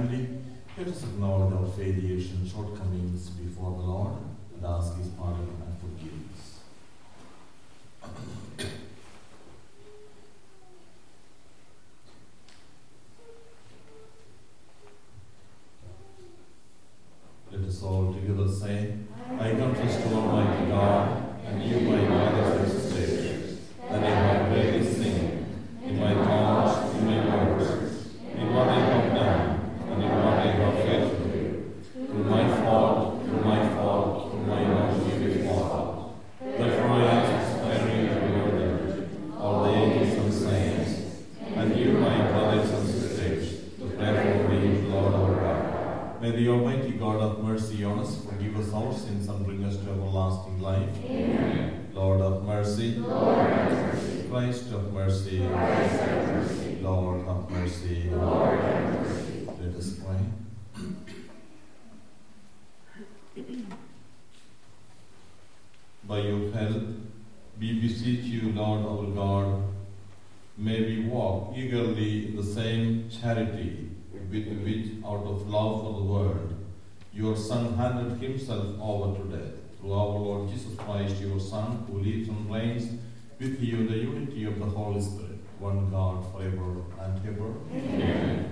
family, let us acknowledge our failures and shortcomings before the Lord and ask His pardon and forgiveness. Let us all together say, I confess to Almighty God and you, my brothers and sisters, that I have greatly sinned in my thoughts, in my words, in what I have done, and in what I have failed to do. Through my fault, through my non-grievous fault. Therefore I ask sparingly to your them, all the angels and saints, and you, my brothers and sisters, to pray for me, Lord our God. May the Almighty God of mercy on us, forgive us our sins, and bring us to everlasting life. Amen. Lord of mercy, Lord have mercy. Christ of mercy, Christ have mercy. Lord have mercy, Lord have mercy. Let us pray. By your help, we beseech you, Lord our God, may we walk eagerly in the same charity with which, out of love for the world, your Son handed himself over to death. Through our Lord Jesus Christ, your Son, who lives and reigns with you in the unity of the Holy Spirit, one God, forever and ever. Amen.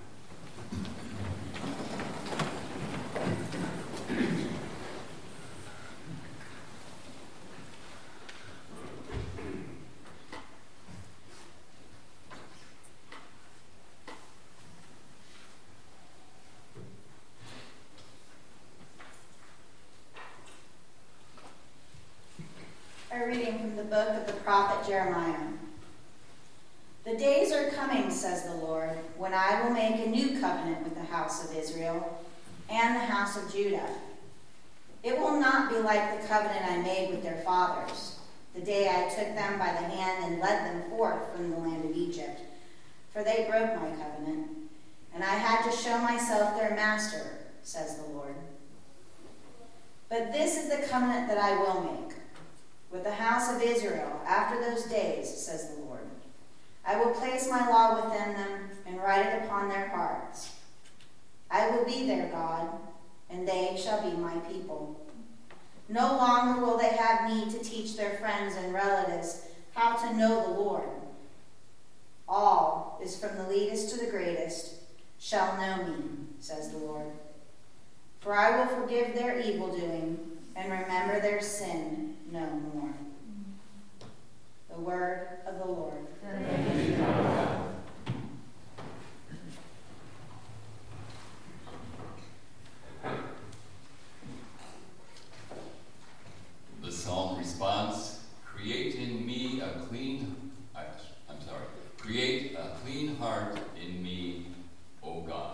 A reading from the book of the prophet Jeremiah. The days are coming, says the Lord, when I will make a new covenant with the house of Israel and the house of Judah. It will not be like the covenant I made with their fathers, the day I took them by the hand and led them forth from the land of Egypt, for they broke my covenant, and I had to show myself their master, says the Lord. But this is the covenant that I will make with the house of Israel after those days, says the Lord. I will place my law within them and write it upon their hearts. I will be their God, and they shall be my people. No longer will they have need to teach their friends and relatives how to know the Lord. All is from the least to the greatest shall know me, says the Lord. For I will forgive their evildoing and remember their sin no more. The word of the Lord. Thanks be to God. The psalm response: create in me a clean create a clean heart in me, O God.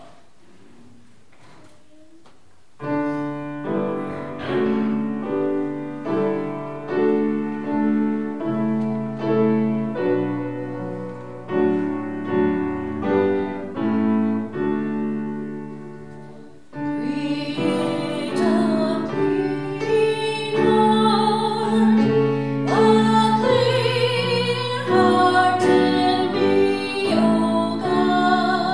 Heart in me, O God.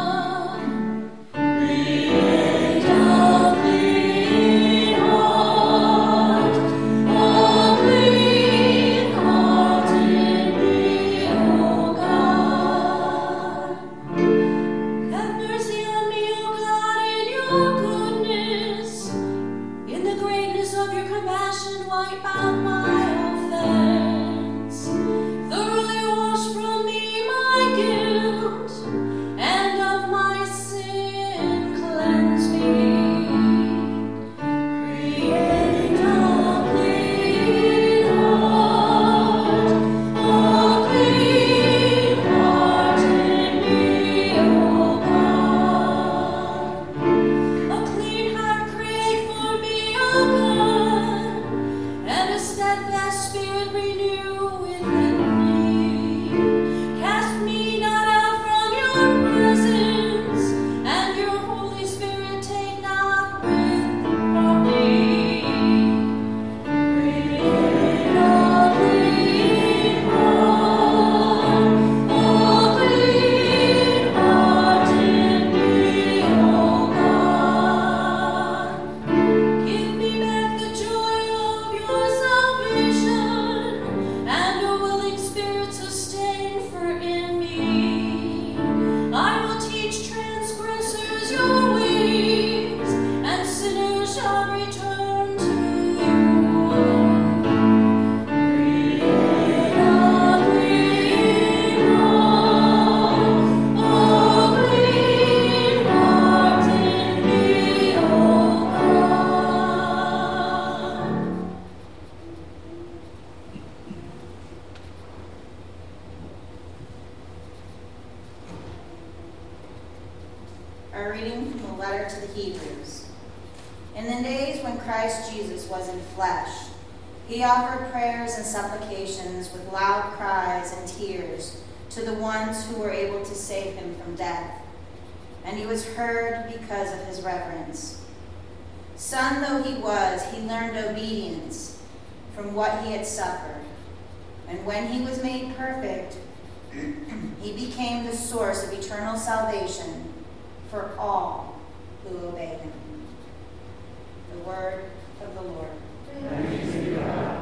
A reading from the letter to the Hebrews. In the days when Christ Jesus was in flesh, he offered prayers and supplications with loud cries and tears to the ones who were able to save him from death. And he was heard because of his reverence. Son though he was, he learned obedience from what he had suffered. And when he was made perfect, he became the source of eternal salvation for all who obey him. The word of the Lord. Thanks be to God.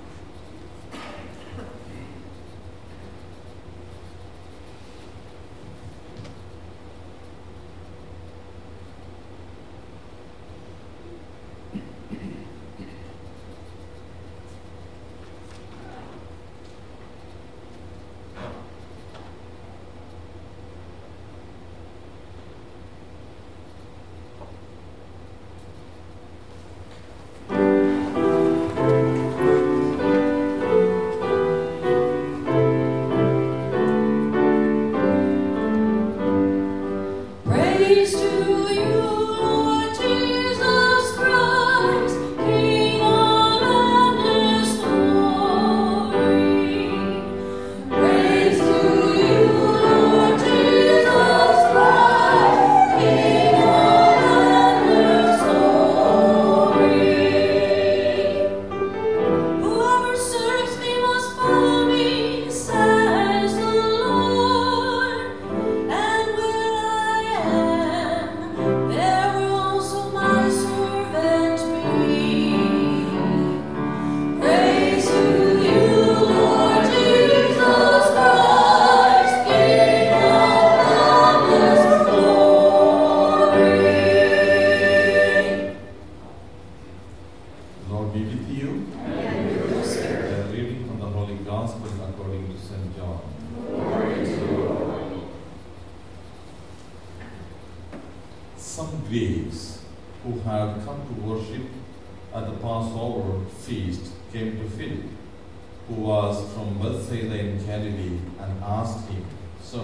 Some Greeks who had come to worship at the Passover feast came to Philip, who was from Bethsaida in Galilee, and asked him, "Sir,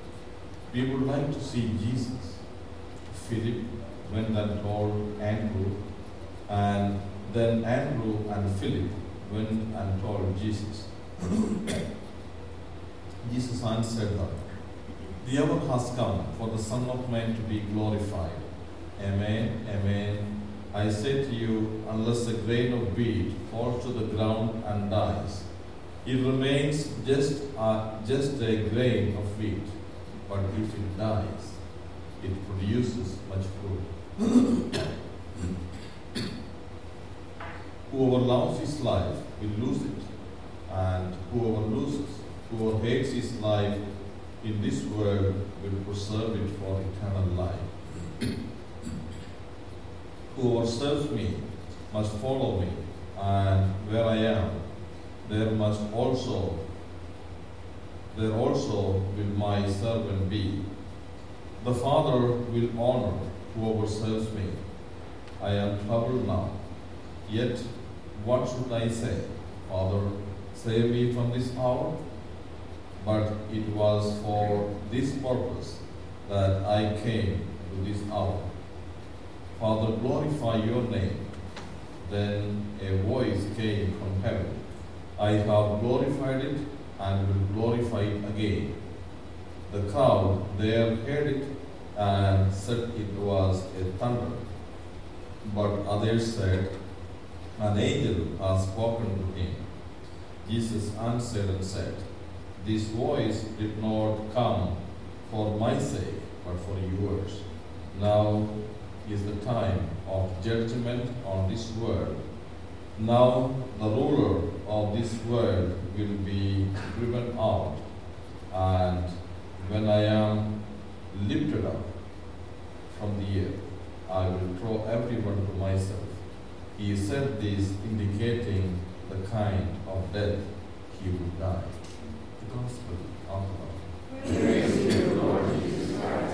we would like to see Jesus." Philip went and told Andrew, and then Andrew and Philip went and told Jesus. Jesus answered them, "The hour has come for the Son of Man to be glorified. Amen, amen. I say to you, unless a grain of wheat falls to the ground and dies, it remains just a grain of wheat. But if it dies, it produces much fruit. Whoever loves his life will lose it, and whoever hates his life in this world will preserve it for eternal life. Whoever serves me must follow me, and where I am, there also will my servant be. The Father will honor whoever serves me. I am troubled now, yet what should I say? Father, save me from this hour? But it was for this purpose that I came to this hour. Father, glorify your name. Then a voice came from heaven. I have glorified it and will glorify it again. The crowd there heard it and said it was a thunder. But others said, an angel has spoken to him. Jesus answered and said, this voice did not come for my sake, but for yours. Now is the time of judgment on this world. Now the ruler of this world will be driven out, and when I am lifted up from the earth, I will draw everyone to myself. He said this, indicating the kind of death he would die. The Gospel of the Lord. Praise to you, Lord Jesus Christ.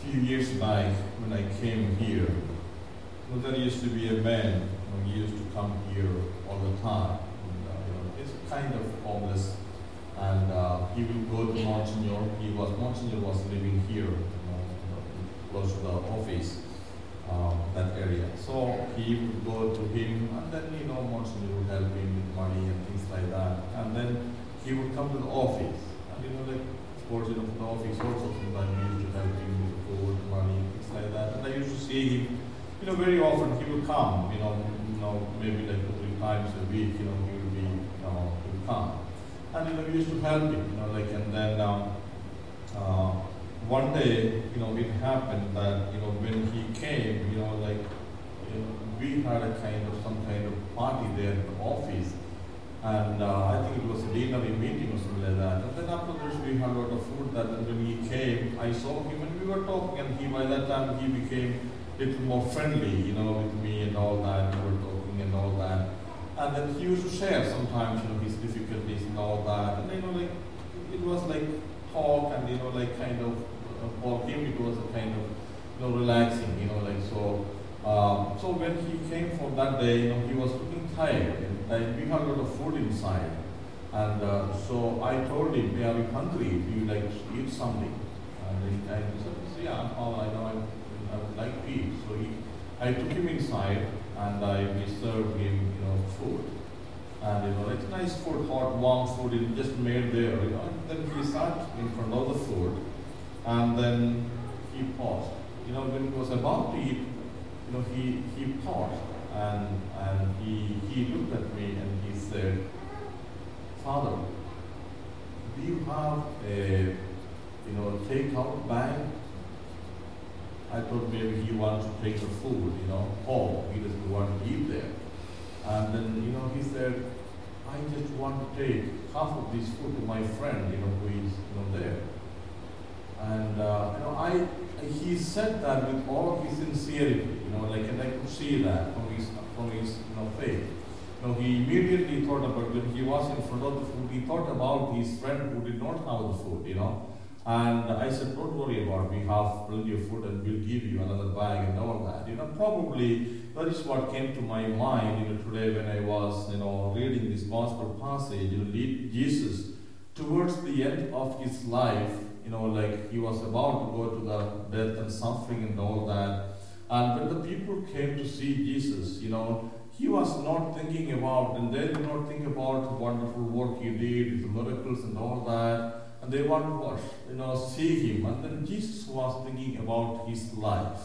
few years back when I came here, there used to be a man who used to come here all the time. And, he's kind of homeless, and he will go to Monsignor. Monsignor was living here, close to the office, that area. So he would go to him, and then Monsignor would help him with money and things like that. And then he would come to the office, and of course, the office also sometimes used to help him with food, money, things like that. And I used to see him, very often he would come, maybe like 2 or 3 times a week, he would be, he would come. And, we used to help him, and then one day, it happened that, when he came, we had some kind of party there in the office. And I think it was a dinner meeting or something like that. And then after this, we had a lot of food. That when he came, I saw him and we were talking. And by that time, he became a little more friendly, with me and all that. We were talking and all that. And then he used to share sometimes, his difficulties and all that. And it was like talk and kind of for him it was a kind of relaxing, so. So when he came for that day, he was looking tired. And we had a lot of food inside. And so I told him, "Are you hungry? Do you like to eat something?" And he said, "Yeah, I would like to eat." So I took him inside and we served him, food. And it's nice food, hot, warm food, it just made there, And then he sat in front of the food, and then he paused. When he was about to eat, he paused and he looked at me and he said, "Father, do you have a take-out bag?" I thought maybe he wants to take the food, home. He doesn't want to eat there. And then he said, "I just want to take half of this food to my friend, who is there." And he said that with all of his sincerity, and I could see that from his faith. He immediately thought about when he was in front of the food, he thought about his friend who did not have the food, And I said, "Don't worry about it. We have plenty of food and we'll give you another bag and all that." Probably that is what came to my mind, today when I was, reading this gospel passage, Jesus towards the end of his life, he was about to go to the death and suffering and all that. And when the people came to see Jesus, he was not thinking about, and they did not think about the wonderful work he did, his miracles and all that. And they want to see him. And then Jesus was thinking about his life.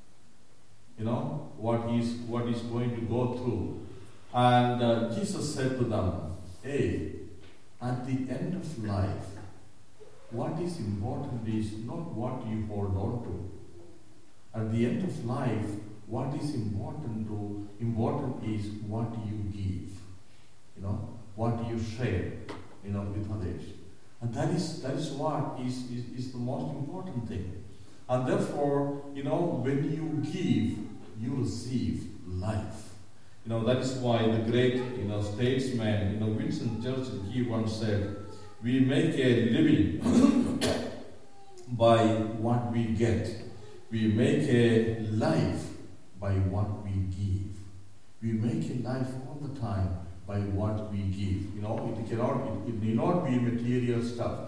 What he's going to go through. And Jesus said to them, "Hey, at the end of life, what is important is not what you hold on to. At the end of life, what is important is what you give. What you share, with others. And that is what is the most important thing. And therefore, when you give, you receive life. That is why the great, statesman, Winston Churchill, he once said, "We make a living by what we get. We make a life by what we give. We make a life all the time by what we give." It may not be material stuff.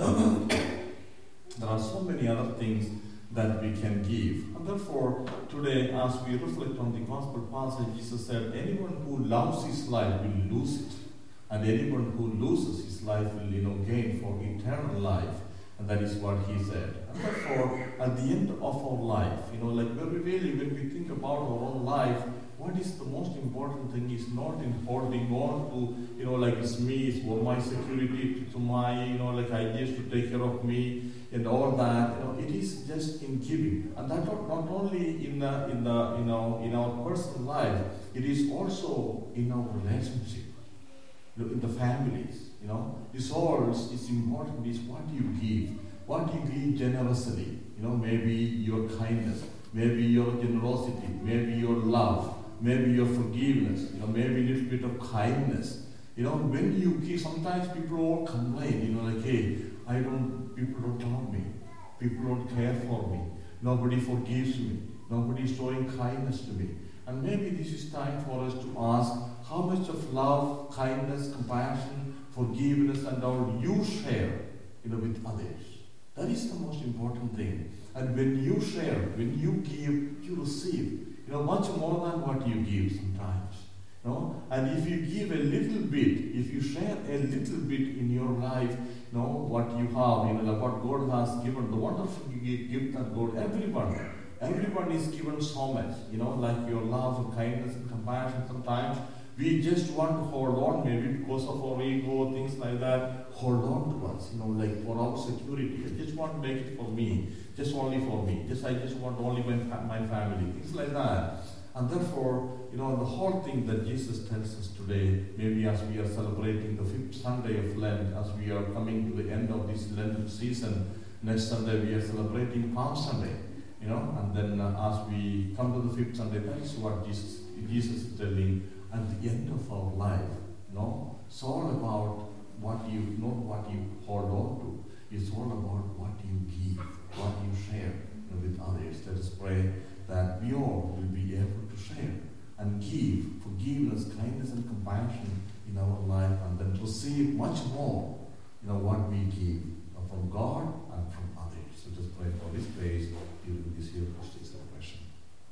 There are so many other things that we can give. And therefore, today, as we reflect on the gospel passage, Jesus said, "Anyone who loves his life will lose it. And anyone who loses his life will, gain for eternal life." And that is what he said. And therefore, at the end of our life, when we think about our own life, what is the most important thing is not in holding on to, it's me, it's for my security, to my, ideas to take care of me and all that. It is just in giving. And that not only in our personal life, it is also in our relationship, in the families. This all is important is what you give. What you give generously. Maybe your kindness, maybe your generosity, maybe your love, maybe your forgiveness, maybe a little bit of kindness. When you give, sometimes people all complain, "Hey, people don't love me. People don't care for me. Nobody forgives me. Nobody is showing kindness to me. And maybe this is time for us to ask how much of love, kindness, compassion, forgiveness and all you share, with others. That is the most important thing. And when you share, when you give, you receive. Much more than what you give sometimes. And if you give a little bit, if you share a little bit in your life, what you have, what God has given, the wonderful gift that God, everyone is given so much, like your love and kindness and compassion. Sometimes we just want to hold on, maybe because of our ego, things like that, hold on to us, like for our security. I just want to make it for me, just only for me. I just want only my family, things like that. And therefore, the whole thing that Jesus tells us today, maybe as we are celebrating the 5th Sunday of Lent, as we are coming to the end of this Lenten season, next Sunday we are celebrating Palm Sunday, and then as we come to the 5th Sunday, that is what Jesus is telling at the end of our life. It's all about not what you hold on to. It's all about what you give, what you share with others. Let us pray that we all will be able to share and give forgiveness, kindness and compassion in our life, and then receive much more, what we give from God and from others. So just pray for this grace during this Eucharistic celebration.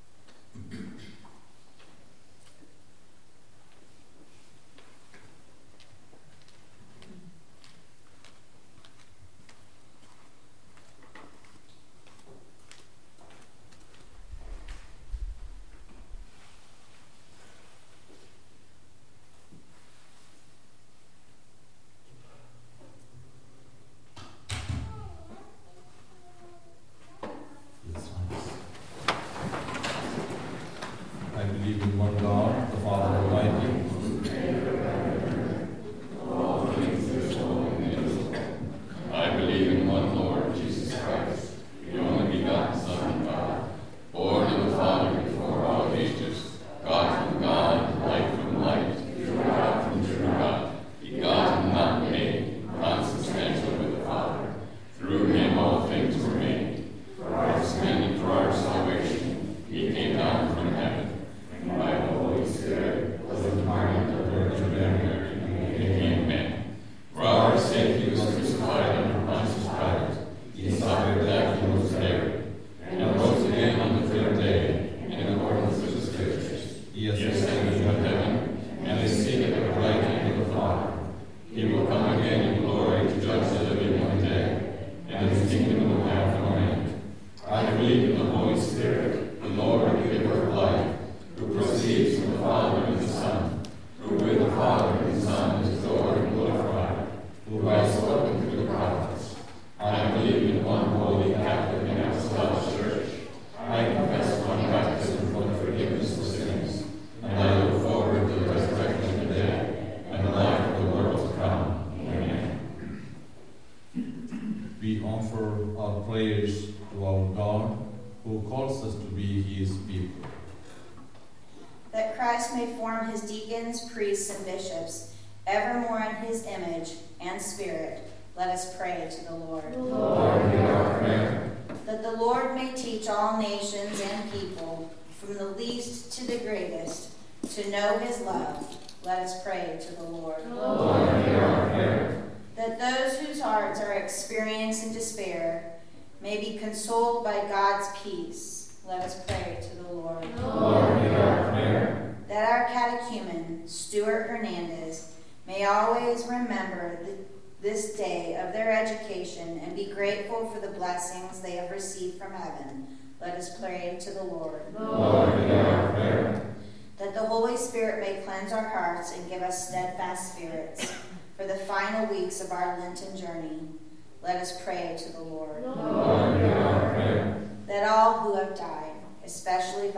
Priests and bishops, evermore in his image and spirit, let us pray to the Lord. Lord, hear our prayer. That the Lord may teach all nations and people, from the least to the greatest, to know his love, let us pray to the Lord. Lord, hear our prayer. That those whose hearts are experiencing despair may be consoled by God's peace, let us pray to the Lord. Lord, hear our prayer. That our catechumen, Stuart Hernandez, may always remember this day of their education and be grateful for the blessings they have received from heaven. Let us pray to the Lord. Lord, hear our prayer. That the Holy Spirit may cleanse our hearts and give us steadfast spirits for the final weeks of our Lenten journey. Let us pray to the Lord. Lord, hear our prayer. That all who have died, especially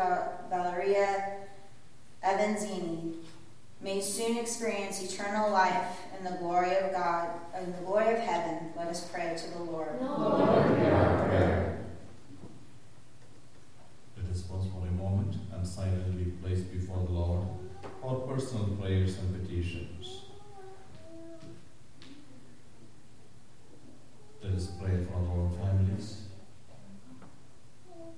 Valeria Avanzini, may soon experience eternal life in the glory of God, in the glory of heaven. Let us pray to the Lord. Lord, hear our prayer. Let us pause for a moment and silently place before the Lord our personal prayers and petitions. Let us pray for our own families.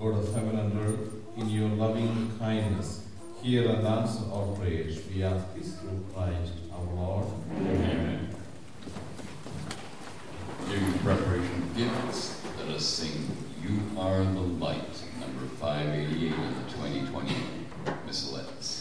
God of heaven and earth, in your loving kindness, hear and answer our prayers. We ask this through Christ our Lord. Amen. During the preparation of gifts, let us sing You Are the Light, number 588 of the 2020 Miscellanies.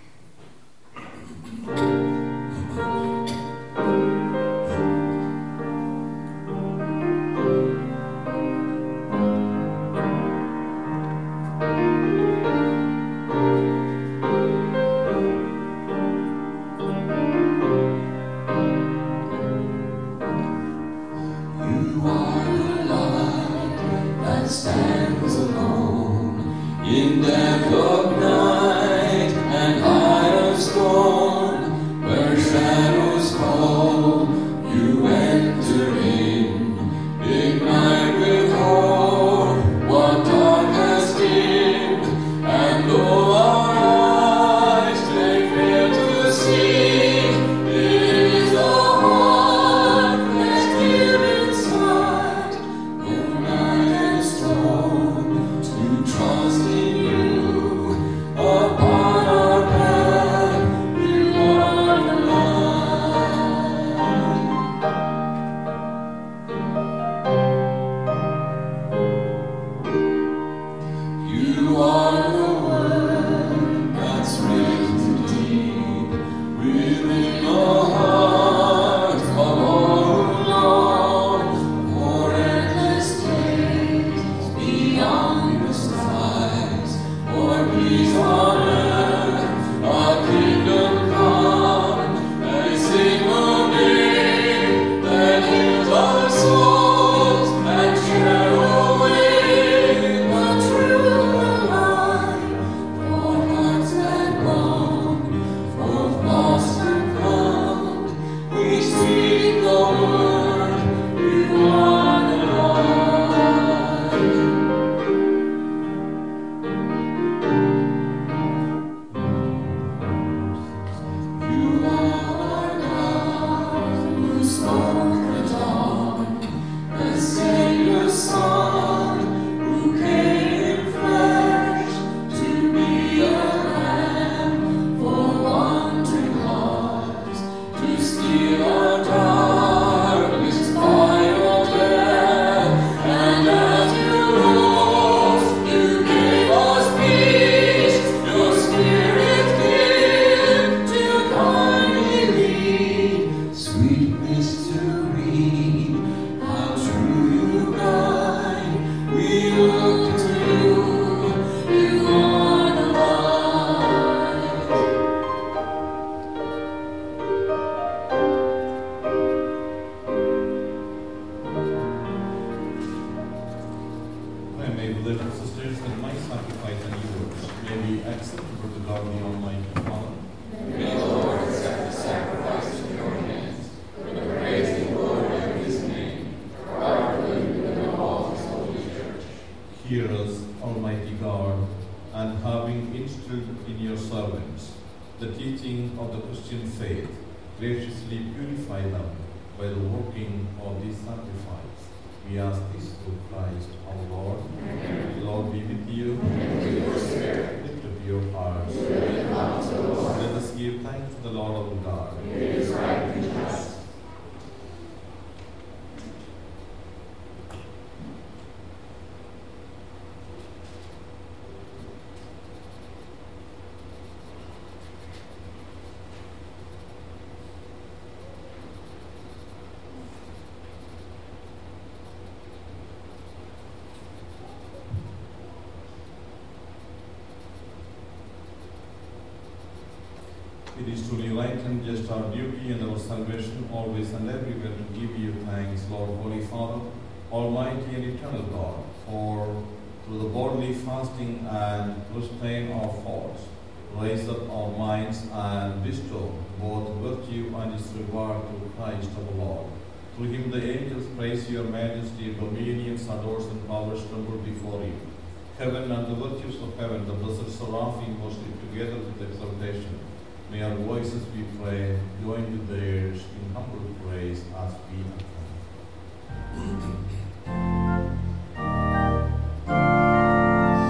It is truly right and just our duty and our salvation always and everywhere to give you thanks, Lord, Holy Father, Almighty and eternal God, for through the bodily fasting and restraint our faults, raise up our minds and bestow both virtue and its reward through Christ our Lord. Through him the angels praise your majesty, dominions, adores and powers tremble before you. Heaven and the virtues of heaven, the blessed seraphim worship together with exaltation. May our voices, we pray, join with theirs in humble praise as we acclaim.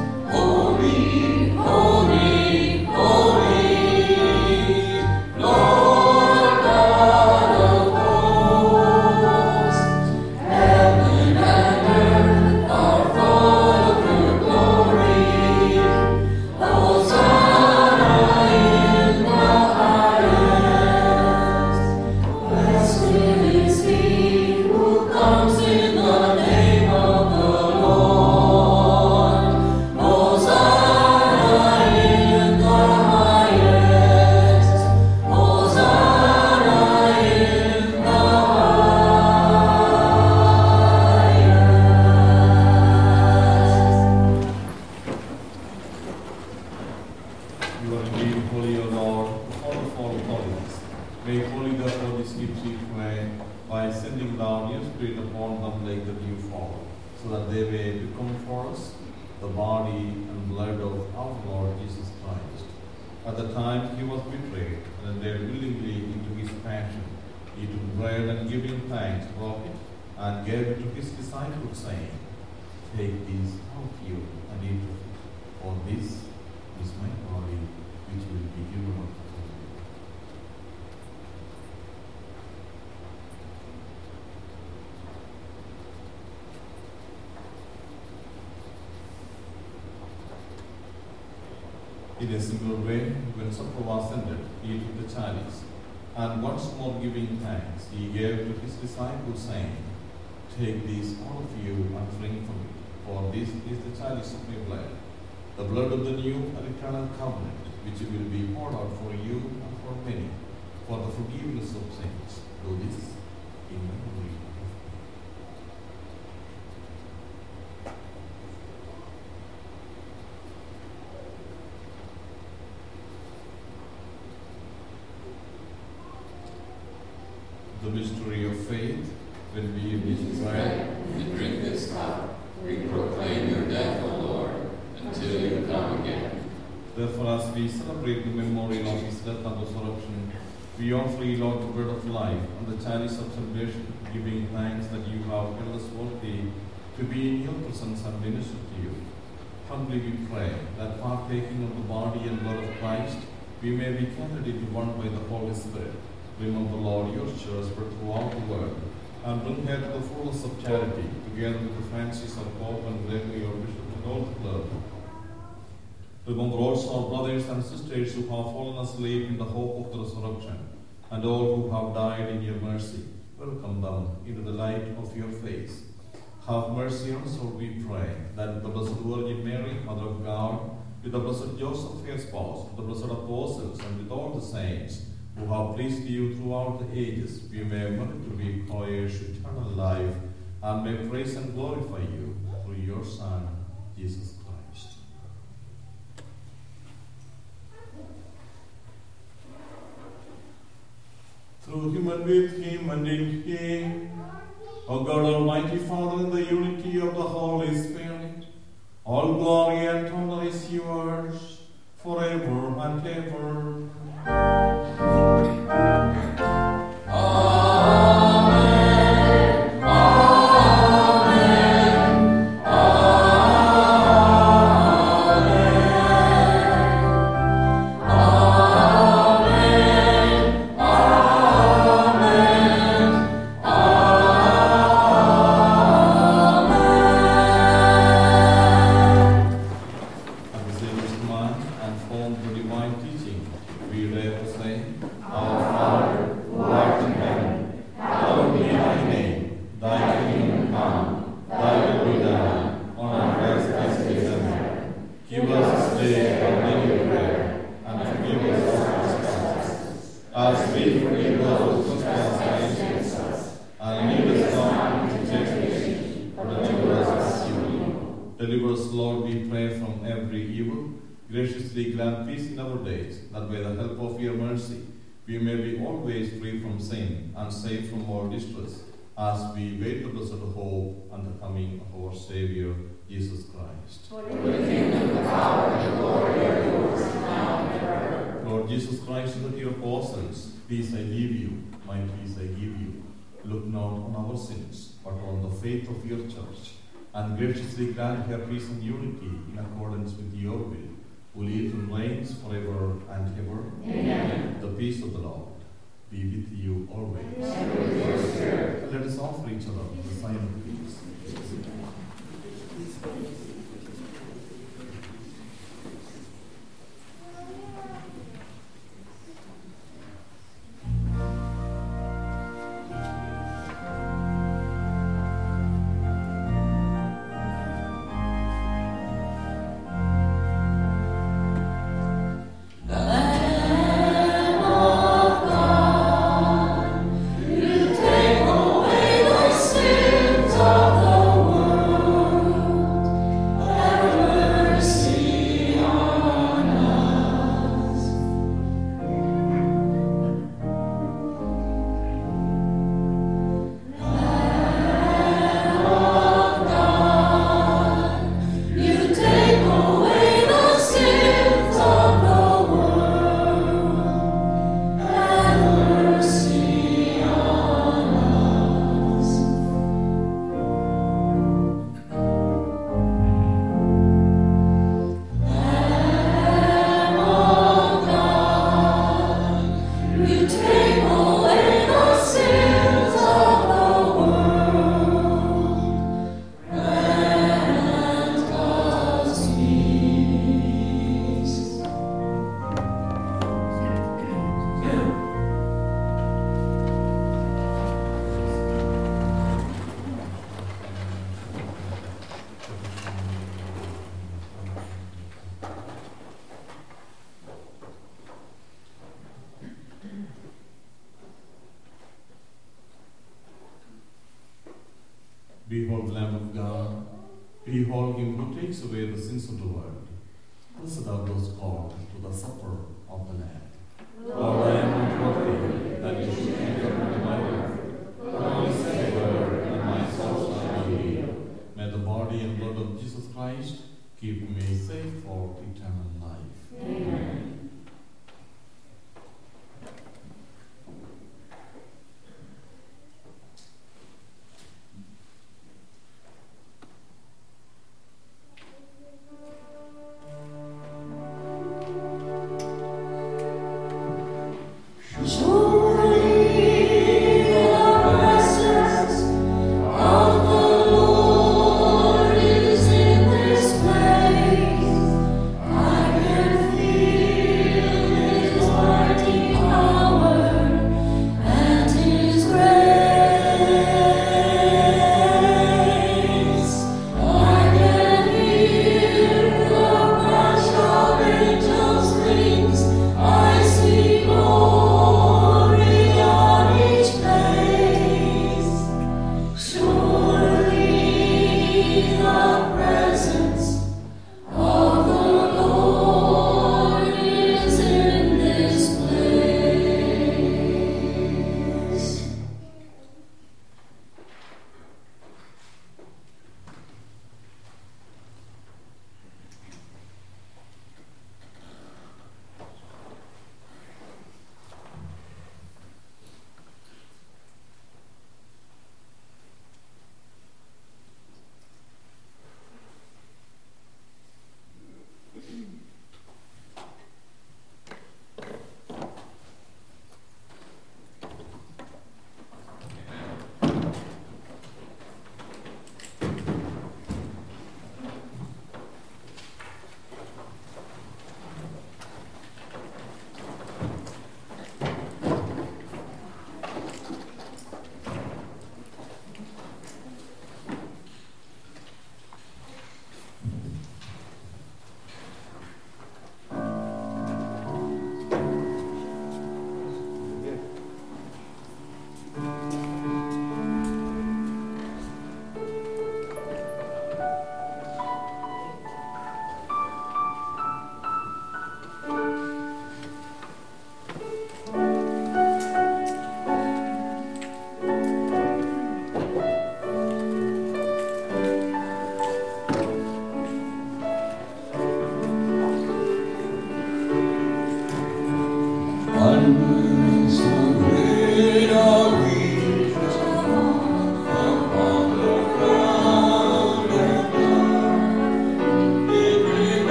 so that they may become for us the body and blood of our Lord Jesus Christ. At the time he was betrayed and entered willingly into his passion, he took bread and giving thanks, broke it and gave it to his disciples, saying, "Take this, all of you, and eat of it, for this is my body, which will be given up for you." In a similar way, when supper was ended, he took the chalice, and once more giving thanks, he gave to his disciples, saying, "Take this, all of you, and drink from it, for this is the chalice of my blood, the blood of the new and eternal covenant, which will be poured out for you and for many, for the forgiveness of sins. Do this in memory of me." The mystery of faith. When we eat this bread and drink this cup, we proclaim your death, O Lord, until you come again. Therefore, as we celebrate the memorial of his death and resurrection, we offer you, Lord, the bread of life and the chalice of salvation, giving thanks that you have held us worthy to be in your presence and minister to you. Humbly we pray that, partaking of the body and blood of Christ, we may be gathered into one by the Holy Spirit. Remember, Lord, your church spread throughout the world, and bring her to the fullness of charity, together with the Francis, our Pope, and Gregory, your Bishop, and all the clergy. Remember also our brothers and sisters who have fallen asleep in the hope of the resurrection, and all who have died in your mercy. Welcome them into the light of your face. Have mercy on us, Lord, we pray, that with the Blessed Virgin Mary, Mother of God, with the Blessed Joseph, her spouse, with the blessed apostles, and with all the saints who have pleased you throughout the ages, we may merit to be heirs to eternal life, and may praise and glorify you through your Son, Jesus Christ. Through him and with him and in him, O God, Almighty Father, in the unity of the Holy Spirit, all glory and honor is yours forever and ever. Deliver us, Lord, we pray, from every evil. Graciously grant peace in our days, that by the help of your mercy we may be always free from sin and safe from all distress, as we wait the blessed hope and the coming of our Savior, Jesus Christ. For the kingdom, the power, and the glory are yours, now and forever. Lord Jesus Christ, said to your apostles, "Peace I leave you, my peace I give you. Look not on our sins, but on the faith of your church, and graciously grant her peace and unity in accordance with your will, who lives and reigns forever and ever." Amen. The peace of the Lord be with you always. And with your spirit. Let us offer each other the sign of peace. Take away the sins of the world. Behold him who takes away the sins of the world. Blessed are those called to the supper of the Lamb. Lord, I am not worthy that you should enter into my life, but only say a word, and my soul shall be healed. May the body and blood of Jesus Christ keep me safe for eternal life. Amen.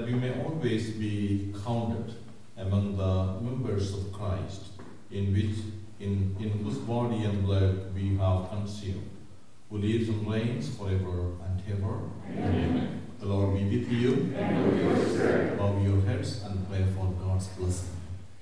we may always be counted among the members of Christ, in whose body and blood we have consumed, who lives and reigns forever and ever. Amen. The Lord be with you. And with your spirit. Bow your heads and pray for God's blessing.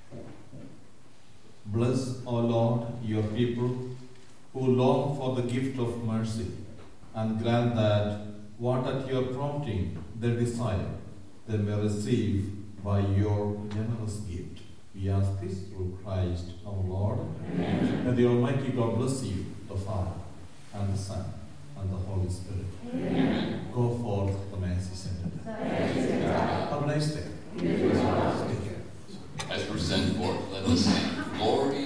Bless, O Lord, your people who long for the gift of mercy, and grant that what at your prompting they desire, they may receive by your generous gift. We ask this through Christ our Lord. Amen. And the Almighty God bless you, the Father, and the Son, and the Holy Spirit. Amen. Go forth the mercy center. Have a nice day. As we're sent forth, let us sing, Glory